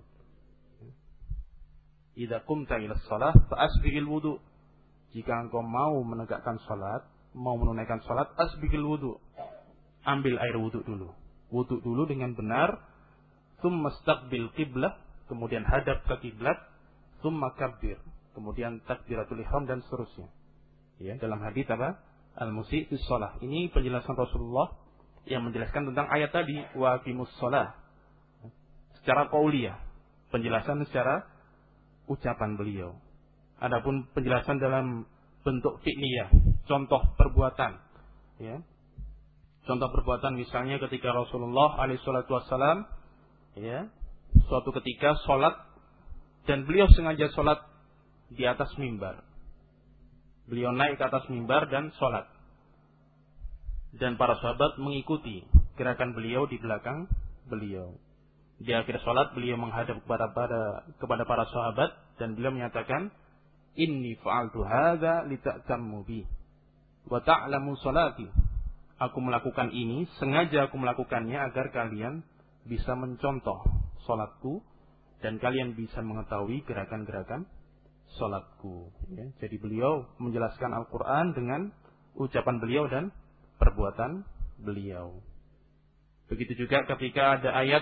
Idza qumta ila shalah fa asbighil wudu. Jika engkau mau menegakkan salat, mau menunaikan salat, asbighil wudu. Ambil air wudu dulu. Wudu dulu dengan benar, tsumma istaqbil qiblah, kemudian hadap ke kiblat, tsumma kabbir, kemudian takbiratul ihram dan seterusnya. Ya, dalam hadis apa? Al-musyi' fi shalah. Ini penjelasan Rasulullah yang menjelaskan tentang ayat tadi, wa aqimus shalah. Secara qauliyah, penjelasan secara ucapan beliau. Adapun penjelasan dalam bentuk fi'liyah, contoh perbuatan, ya. Contoh perbuatan misalnya ketika Rasulullah alaihi salatu wassalam, ya, suatu ketika salat dan beliau sengaja salat di atas mimbar. Beliau naik ke atas mimbar dan salat. Dan para sahabat mengikuti gerakan beliau di belakang beliau. Di akhir salat beliau menghadap kepada para sahabat dan beliau menyatakan, "Inni fa'altu hadza lita'tammu bi wa ta'lamu salati." Aku melakukan ini, sengaja aku melakukannya agar kalian bisa mencontoh salatku dan kalian bisa mengetahui gerakan-gerakan salatku. Ya, jadi beliau menjelaskan Al-Quran dengan ucapan beliau dan perbuatan beliau. Begitu juga ketika ada ayat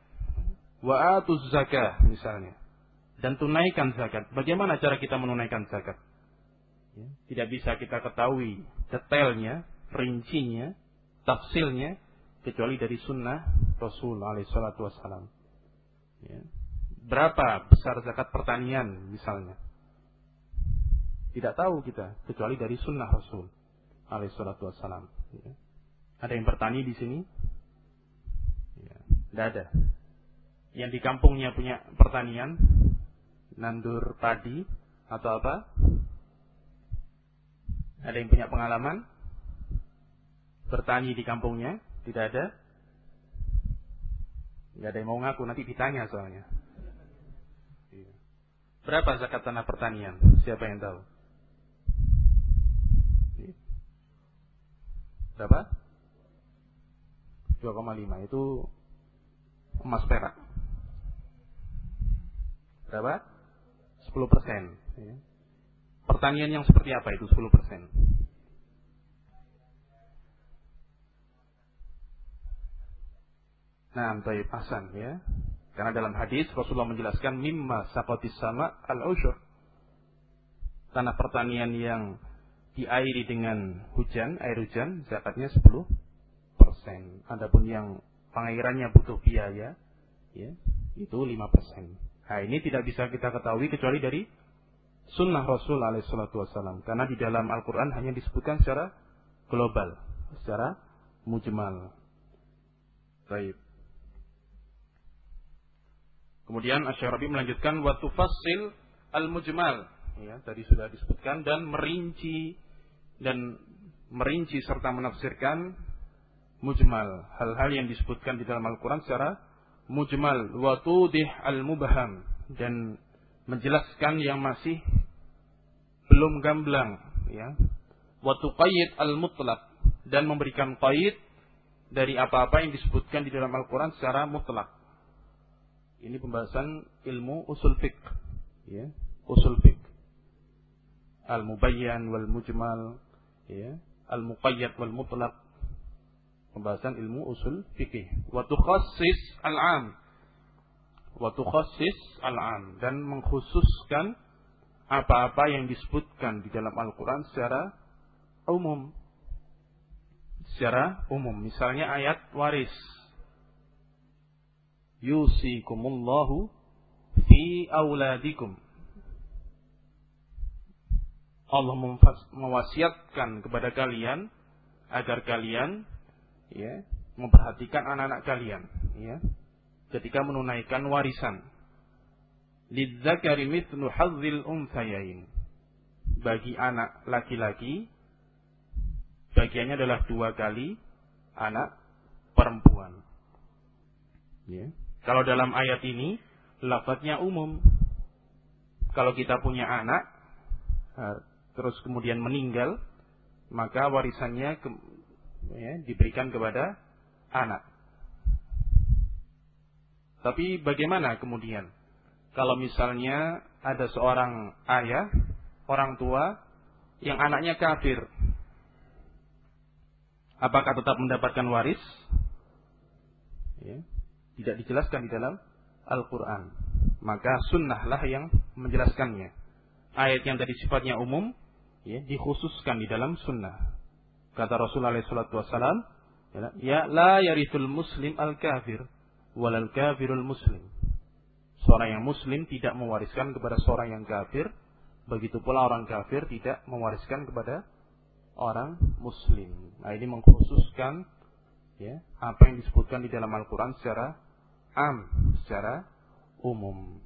wa atuz zakah misalnya, dan tunaikan zakat. Bagaimana cara kita menunaikan zakat? Ya, tidak bisa kita ketahui detailnya, rincinya, tafsilnya, kecuali dari sunnah Rasul alaihi salatu wassalam. Ya. Berapa besar zakat pertanian misalnya? Tidak tahu kita, kecuali dari sunnah Rasul alaihi salatu wassalam. Ya. Ada yang bertani di sini? Ya. Tidak ada. Yang di kampungnya punya pertanian, nandur padi atau apa? Ada yang punya pengalaman bertani di kampungnya? Tidak ada? Tidak ada yang mau ngaku, nanti ditanya soalnya. Berapa zakat tanah pertanian? Siapa yang tahu? Berapa? 2,5 itu emas perak. Berapa? 10%. Ya. Pertanian yang seperti apa itu 10%? Nah, baik hasan ya. Karena dalam hadis Rasulullah menjelaskan mimma saqatis sama al-usyur. Tanah pertanian yang diairi dengan hujan, air hujan, zakatnya 10%. Adapun yang pengairannya butuh biaya, ya, itu 5%. Nah, ini tidak bisa kita ketahui kecuali dari sunnah Rasul alaihi salatu wassalam. Karena di dalam Al-Quran hanya disebutkan secara global, secara mujmal. Baik. Kemudian Asy-Syarabi melanjutkan wa tufassil al-mujmal. Ya, tadi sudah disebutkan dan merinci serta menafsirkan mujmal, hal-hal yang disebutkan di dalam Al-Quran secara mujmal, wa tudih al-mubham, dan menjelaskan yang masih belum gamblang, ya. Wa tuqayyid al-mutlaq, dan memberikan qaid dari apa-apa yang disebutkan di dalam Al-Quran secara mutlak. Ini pembahasan ilmu usul fiqh, ya, usul fiqh. Al-mubayyan wal mujmal, ya, al-muqayyad wal mutlaq. Pembahasan ilmu usul fikih. Wa tukhassis al-'am. Wa tukhassis al-'am, dan mengkhususkan apa-apa yang disebutkan di dalam Al-Qur'an secara umum. Secara umum, misalnya ayat waris. Yusikumullahu fi auladikum. Allah mewasiatkan kepada kalian agar kalian, ya, memperhatikan anak-anak kalian, ya, ketika menunaikan warisan. Lidzakari mithlu hazzil unthayain. Bagi anak laki-laki bagiannya adalah 2 kali anak perempuan. Ya. Kalau dalam ayat ini lafadznya umum. Kalau kita punya anak terus kemudian meninggal, maka warisannya diberikan kepada anak. Tapi bagaimana kemudian kalau misalnya ada seorang ayah, orang tua yang anaknya kafir, apakah tetap mendapatkan waris? Ya, tidak dijelaskan di dalam Al-Quran. Maka sunnahlah yang menjelaskannya. Ayat yang tadi sifatnya umum, ya, dikhususkan di dalam sunnah. Kata Rasulullah SAW, ya, la yarithul muslim al-kafir, walal kafirul muslim. Seorang yang muslim tidak mewariskan kepada seorang yang kafir, begitu pula orang kafir tidak mewariskan kepada orang muslim. Nah, ini mengkhususkan, ya, apa yang disebutkan di dalam Al-Quran secara am, secara umum.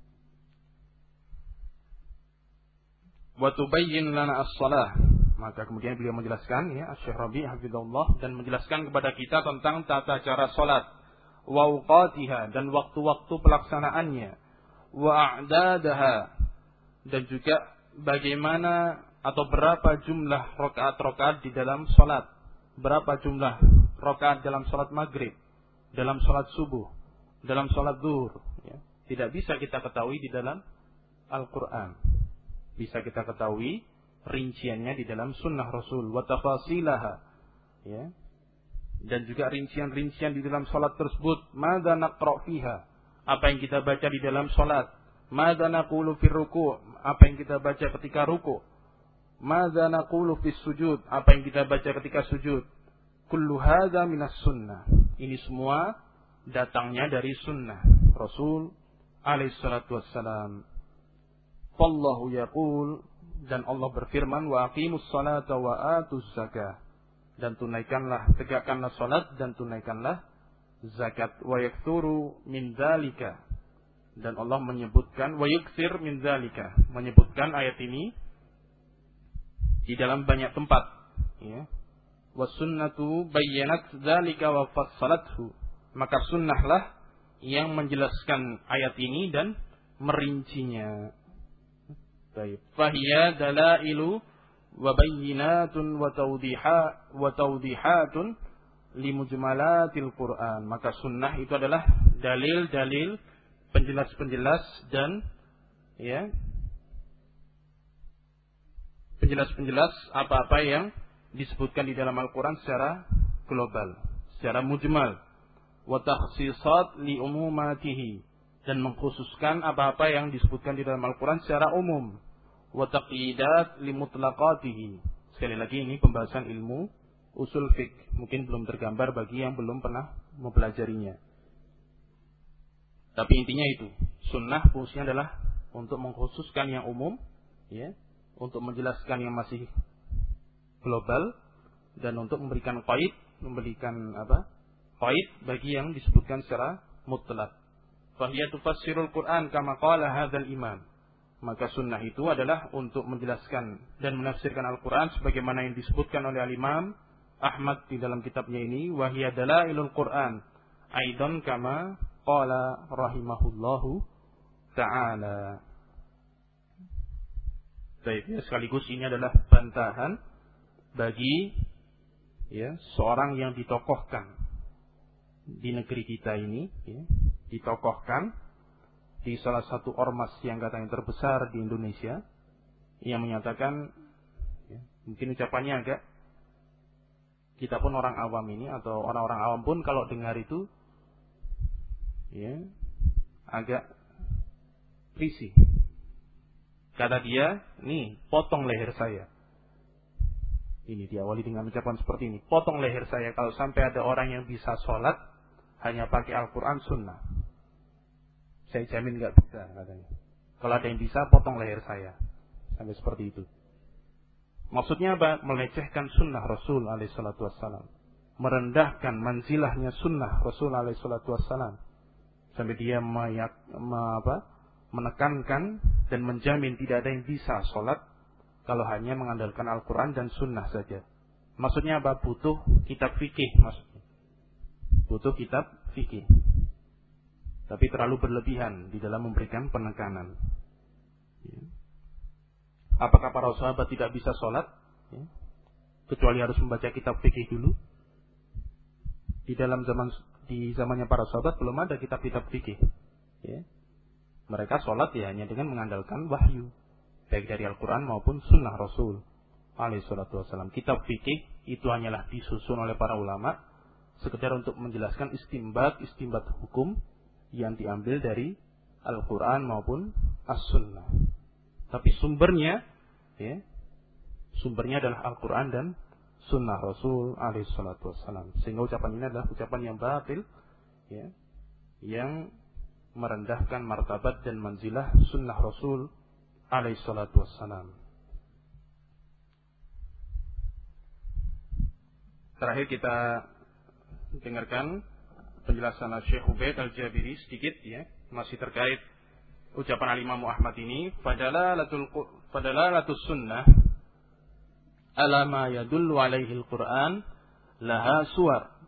Wa tubayyin lana as-shalah. Maka kemudian beliau menjelaskan, ya, Asy-Syarabi hafizahullah, dan menjelaskan kepada kita tentang tata cara salat, wa awqatiha, dan waktu-waktu pelaksanaannya, wa a'dadaha, dan juga bagaimana atau berapa jumlah rakaat-rakaat di dalam salat, berapa jumlah rakaat dalam salat maghrib, dalam salat subuh, dalam salat zuhur, ya. Tidak bisa kita ketahui di dalam Al-Quran. Bisa kita ketahui rinciannya di dalam sunnah Rasul, wa tafasilaha, ya, dan juga rincian-rincian di dalam salat tersebut. Madza naqra fiha, apa yang kita baca di dalam salat. Madza naqulu fi ruku', apa yang kita baca ketika ruku'. Madza naqulu fi sujud, apa yang kita baca ketika sujud. Kullu hadza minas sunnah. Ini semua datangnya dari sunnah Rasul alaihi salatu wassalam. Wallahu yaqul, dan Allah berfirman, wa aqimus salata wa atuz zakah, dan tunaikanlah, tegakkanlah salat dan tunaikanlah zakat. Wa yaktsuru min dzalika, dan Allah menyebutkan wa yuktsir min dzalika, menyebutkan ayat ini di dalam banyak tempat, ya. Was sunnatu bayyanat dzalika wa fassalathu, maka sunnahlah yang menjelaskan ayat ini dan merincinya. Baik. Fahiya dalailu wa bayyinatun wa tawdihatun limujmalatil Qur'an. Maka sunnah itu adalah dalil-dalil, penjelas-penjelas, dan, ya, penjelas-penjelas apa-apa yang disebutkan di dalam Al-Quran secara global, secara mujmal. Wa takhsisat li umumatihi, dan mengkhususkan apa-apa yang disebutkan di dalam Al-Quran secara umum. Wa taqidat li mutlaqatihi. Sekali lagi ini pembahasan ilmu usul fiqh, mungkin belum tergambar bagi yang belum pernah mempelajarinya. Tapi intinya itu, Sunnah fungsinya adalah untuk mengkhususkan yang umum, ya, untuk menjelaskan yang masih global, dan untuk memberikan qaid, qaid bagi yang disebutkan secara mutlak. Fahiya tufassirul Qur'an kama qala hadzal imam. Maka sunnah itu adalah untuk menjelaskan dan menafsirkan Al-Quran sebagaimana yang disebutkan oleh Al-Imam Ahmad di dalam kitabnya ini, wa hiya dalailul Qur'an aidan kama qala rahimahullahu ta'ala. Baik, ya, sekaligus ini adalah bantahan bagi, ya, seorang yang ditokohkan di negeri kita ini, ya, ditokohkan di salah satu ormas yang katanya terbesar di Indonesia, yang menyatakan, ya, mungkin ucapannya agak, kita pun orang awam ini atau orang-orang awam pun kalau dengar itu, ya, agak risih. Kata dia, nih, potong leher saya. Ini diawali dengan ucapan seperti ini, potong leher saya kalau sampai ada orang yang bisa sholat hanya pakai Al-Quran Sunnah. Saya jamin gak bisa, katanya. Kalau ada yang bisa, potong leher saya. Sampai seperti itu. Maksudnya apa? Melecehkan sunnah Rasul alaihissalatu wassalam. Merendahkan manzilahnya sunnah Rasul alaihissalatu wassalam. Sampai dia menekankan dan menjamin tidak ada yang bisa sholat kalau hanya mengandalkan Al-Quran dan sunnah saja. Maksudnya apa? Butuh kitab fikih. Maksudnya butuh kitab fikih. Tapi terlalu berlebihan di dalam memberikan penekanan. Apakah para sahabat tidak bisa sholat? Ya, kecuali harus membaca kitab fikih dulu. Di zamannya para sahabat belum ada kitab-kitab fikih. Ya. Mereka sholat ya hanya dengan mengandalkan wahyu, baik dari Al-Quran maupun sunnah Rasul alaihissalatu wassalam. Kitab fikih itu hanyalah disusun oleh para ulama sekedar untuk menjelaskan istimbat hukum yang diambil dari Al-Quran maupun As-Sunnah. Tapi sumbernya, ya, sumbernya adalah Al-Quran dan Sunnah Rasul alaihissalatu wassalam. Sehingga ucapan ini adalah ucapan yang batil, ya, yang merendahkan martabat dan manzilah Sunnah Rasul alaihissalatu wassalam. Terakhir kita dengarkan penjelasan Syekh Ubaid Al-Jabiri sedikit, ya, masih terkait ucapan Al-Imam Ahmad ini. Fadalalatus sunnah ala ma yadullu alaihi al-Quran laha suwar.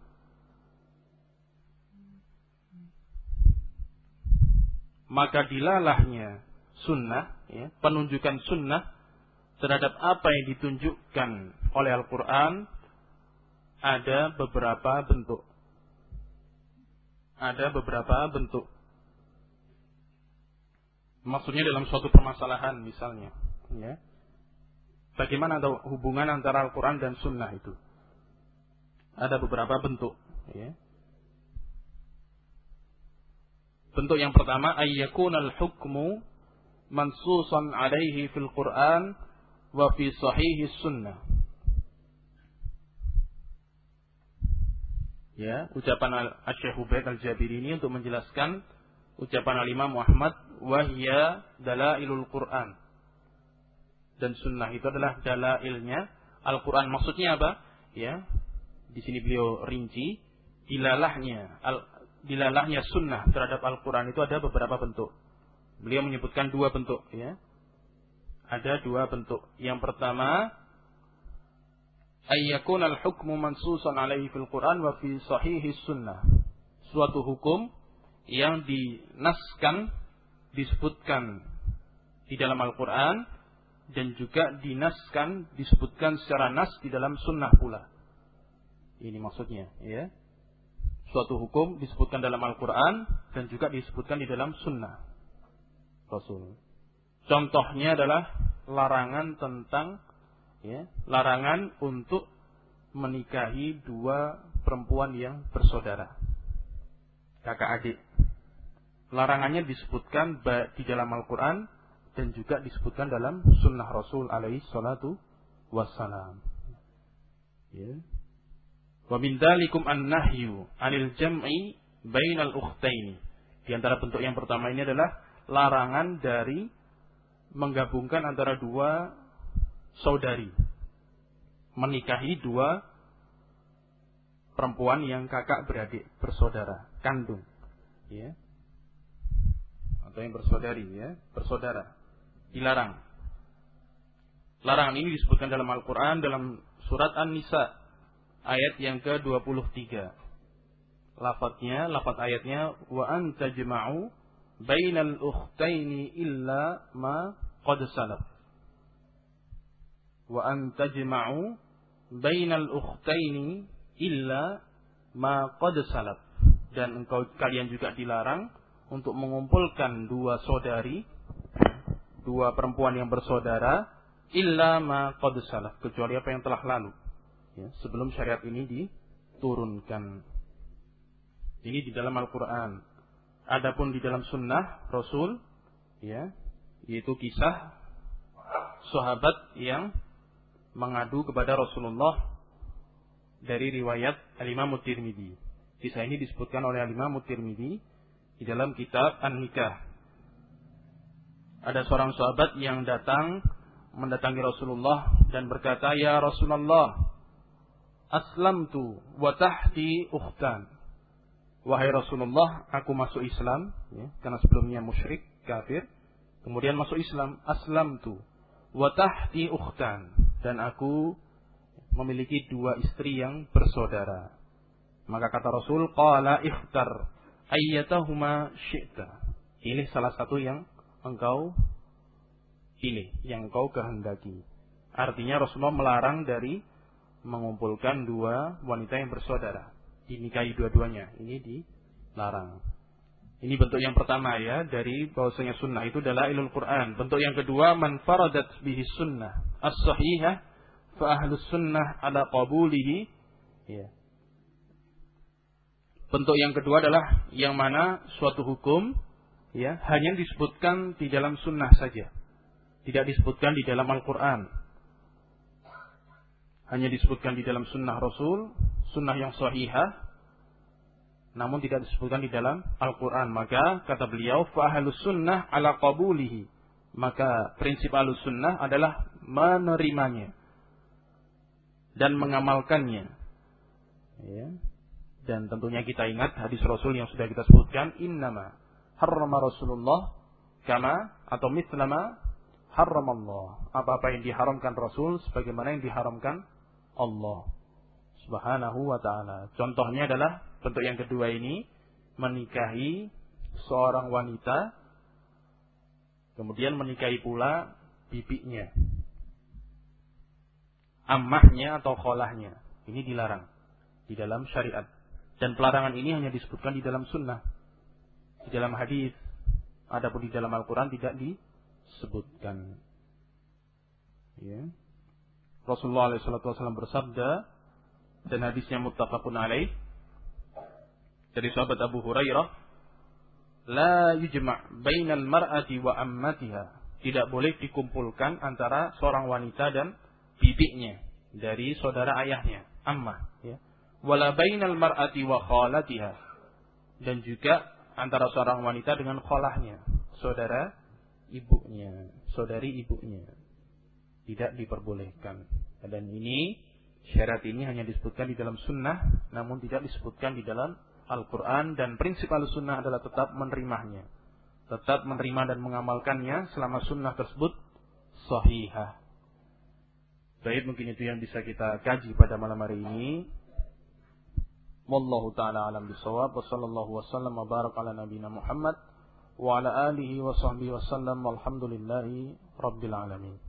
Maka dilalahnya sunnah, ya, penunjukan sunnah terhadap apa yang ditunjukkan oleh Al-Quran ada beberapa bentuk. Ada beberapa bentuk. Maksudnya dalam suatu permasalahan misalnya, ya. Bagaimana ada hubungan antara Al-Quran dan Sunnah itu? Ada beberapa bentuk, ya. Bentuk yang pertama, ayyakunal hukmu mansusan alaihi fil Quran wa fi sahihis Sunnah. Ya, ucapan Syekh Ubaid Al-Jabiri ini untuk menjelaskan ucapan Al-Imam Muhammad, wahya dalailul Quran. Dan sunnah itu adalah dalailnya Al-Quran. Maksudnya apa? Ya, di sini beliau rinci, dilalahnya sunnah terhadap Al-Quran itu ada beberapa bentuk. Beliau menyebutkan dua bentuk, ya. Ada dua bentuk. Yang pertama, ayyakun al-hukmu mansusan alaihi fil Quran wa fi sahihis sunnah. Suatu hukum yang dinaskan, disebutkan di dalam Al-Quran dan juga dinaskan, disebutkan secara nas di dalam sunnah pula. Ini maksudnya, ya. Suatu hukum disebutkan dalam Al-Quran dan juga disebutkan di dalam sunnah Rasul. Contohnya adalah larangan tentang, ya, larangan untuk menikahi dua perempuan yang bersaudara, kakak adik. Larangannya disebutkan di dalam Al-Quran dan juga disebutkan dalam sunnah Rasul alaihi salatu wassalam. Ya. Wa min dzalikum an-nahyu 'anil jam'i bainal ukhtaini. Di antara bentuk yang pertama ini adalah larangan dari menggabungkan antara dua saudari, menikahi dua perempuan yang kakak beradik, bersaudara, kandung, ya, atau yang bersaudari, ya, bersaudara, dilarang. Larangan ini disebutkan dalam Al-Quran dalam surat An-Nisa ayat yang ke-23. Lafaz ayatnya wa an tajma'u bainal ukhtaini illa ma qad salaf. Wa an tajma'u bainal ukhtaini illa ma qad salaf. Dan kalian juga dilarang untuk mengumpulkan dua saudari, dua perempuan yang bersaudara, illa ma qad salaf, kecuali apa yang telah lalu, ya, sebelum syariat ini diturunkan. Ini di dalam Al-Quran. Adapun di dalam sunnah Rasul, ya, yaitu kisah sahabat yang mengadu kepada Rasulullah dari riwayat Al-Imam Tirmidzi. Kisah ini disebutkan oleh Al-Imam Tirmidzi di dalam kitab An-Nikah. Ada seorang sahabat yang mendatangi Rasulullah dan berkata, "Ya Rasulullah, aslamtu wa tahti ukhtan." Wahai Rasulullah, aku masuk Islam, ya, karena sebelumnya musyrik, kafir, kemudian masuk Islam. Aslamtu wa tahti ukhtan, dan aku memiliki dua istri yang bersaudara. Maka kata Rasul, qala ikhtar ayyatahuma syi'ta. Pilih salah satu yang engkau pilih, yang engkau kehendaki. Artinya Rasulullah melarang dari mengumpulkan dua wanita yang bersaudara, dinikahi dua-duanya. Ini dilarang. Ini bentuk yang pertama, ya, dari bahwasanya sunnah itu adalah ilul Quran. Bentuk yang kedua, man faradat bihi sunnah as-sahihah fa ahlus sunnah ala qabulihi, ya. Bentuk yang kedua adalah yang mana suatu hukum, ya, hanya disebutkan di dalam sunnah saja, tidak disebutkan di dalam Al-Quran, hanya disebutkan di dalam sunnah Rasul, sunnah yang sahihah, namun tidak disebutkan di dalam Al-Quran. Maka kata beliau, fa ahlus sunnah ala qabulihi, maka prinsip ahlus sunnah adalah menerimanya dan mengamalkannya, ya. Dan tentunya kita ingat hadis Rasul yang sudah kita sebutkan, innama harrama Rasulullah kama atau mislama harramallah. Apa-apa yang diharamkan Rasul sebagaimana yang diharamkan Allah Subhanahu wa ta'ala. Contohnya adalah bentuk yang kedua ini, menikahi seorang wanita kemudian menikahi pula bibinya, ammahnya atau kholahnya. Ini dilarang di dalam syariat. Dan pelarangan ini hanya disebutkan di dalam sunnah, di dalam hadis. Adapun di dalam Al-Quran tidak disebutkan, ya. Rasulullah SAW bersabda, dan hadisnya muttafaqun alaih, dari sahabat Abu Hurairah, la yujma' bainal mar'ati wa ammatiha, tidak boleh dikumpulkan antara seorang wanita dan bibinya, dari saudara ayahnya, ammah, ya. Wala bainal mar'ati wa khalatiha, dan juga antara seorang wanita dengan kholahnya, saudara ibunya, saudari ibunya, tidak diperbolehkan. Dan ini, syarat ini hanya disebutkan di dalam sunnah, namun tidak disebutkan di dalam Al-Quran. Dan prinsip al-sunnah adalah tetap menerimanya, tetap menerima dan mengamalkannya selama sunnah tersebut sahihah. Baik, mungkin itu yang bisa kita kaji pada malam hari ini. Wallahu ta'ala alam bisawab, wa sallallahu wa sallam wa barak ala nabina Muhammad wa ala alihi wa sahbihi wa sallam, walhamdulillahi rabbil alamin.